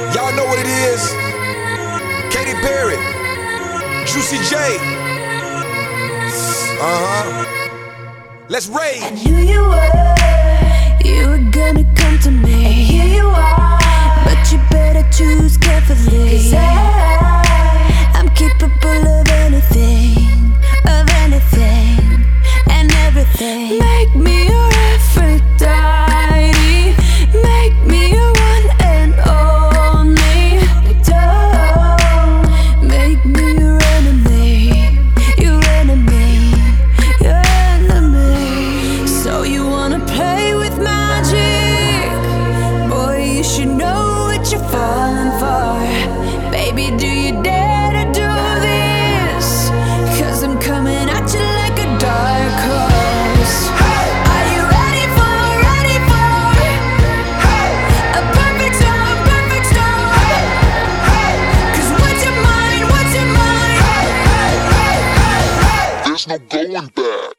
Y'all know what it is. Katy Perry, Juicy J. Let's rage. I knew you were gonna come to me, and here you are. But you better choose carefully, 'cause I'm capable of anything, and everything. Make me your Aphrodite, make me your one and only. Don't make me your enemy, your enemy, your enemy. So you wanna play with magic? Boy, you should know what you're falling for. Baby, do you dare to do this? 'Cause I'm coming at you like a dark horse. Are you ready for a perfect storm, perfect storm? 'Cause what's your mind, There's no going back.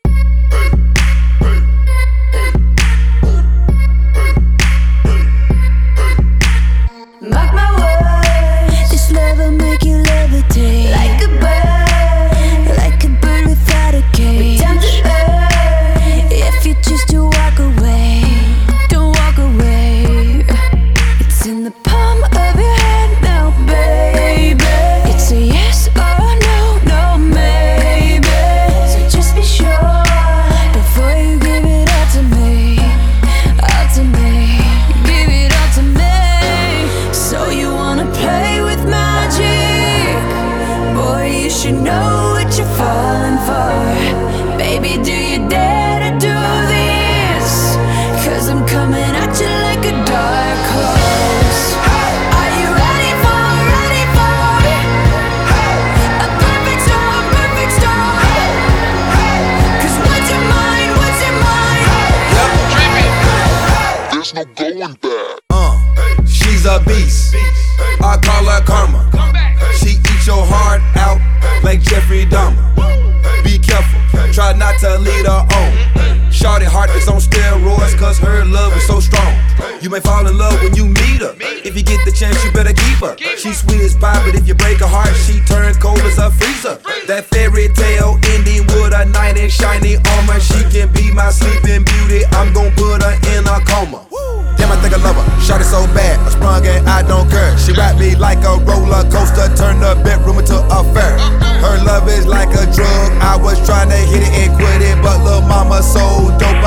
Mark my words, this love will make you levitate like a bird without a cage. Down to earth, if you choose to walk away, don't walk away. It's in the palm of your hand now, baby. It's a yes or no, no maybe. So just be sure before you give it all to me, all to me. Give it all to me. So you wanna play with magic? Boy, you should know what you're falling for. Baby, do you dare to do this? 'Cause I'm coming at you like a dark horse. Are you ready for a perfect storm, perfect storm? 'Cause what's your mind, There's no going back. She's a beast. I call her karma. She eats your heart out like Jeffrey Dahmer. Be careful, try not to lead her on. Shorty heart is on steroids, 'cause her love is so strong. You may fall in love when you meet her. If you get the chance, you better keep her. She's sweet as pie, but if you break her heart, she turns cold as a freezer. That fairy tale ending with a knight in shiny armor. She can be my sleeping beauty. I'm gon' put her in a coma. Damn, I think I love her. Shot it so bad, I sprung and I don't care. She wrapped me like a roller coaster, turned the bedroom into a fair. Her love is like a drug. I was trying to hit it and quit it, but lil' mama so dope